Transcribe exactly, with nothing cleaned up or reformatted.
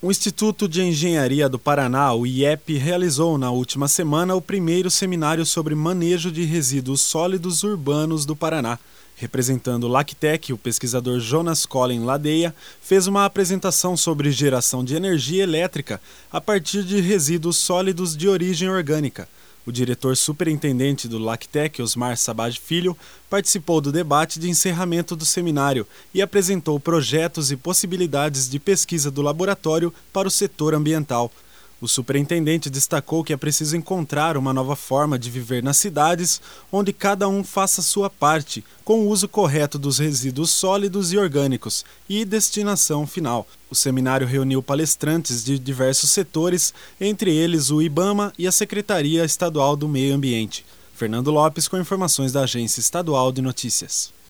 O Instituto de Engenharia do Paraná, o I E P, realizou na última semana o primeiro seminário sobre manejo de resíduos sólidos urbanos do Paraná. Representando o Lactec, o pesquisador Jonas Collin Ladeia fez uma apresentação sobre geração de energia elétrica a partir de resíduos sólidos de origem orgânica. O diretor superintendente do Lactec, Osmar Sabag Filho, participou do debate de encerramento do seminário e apresentou projetos e possibilidades de pesquisa do laboratório para o setor ambiental. O superintendente destacou que é preciso encontrar uma nova forma de viver nas cidades, onde cada um faça sua parte, com o uso correto dos resíduos sólidos e orgânicos e destinação final. O seminário reuniu palestrantes de diversos setores, entre eles o IBAMA e a Secretaria Estadual do Meio Ambiente. Fernando Lopes com informações da Agência Estadual de Notícias.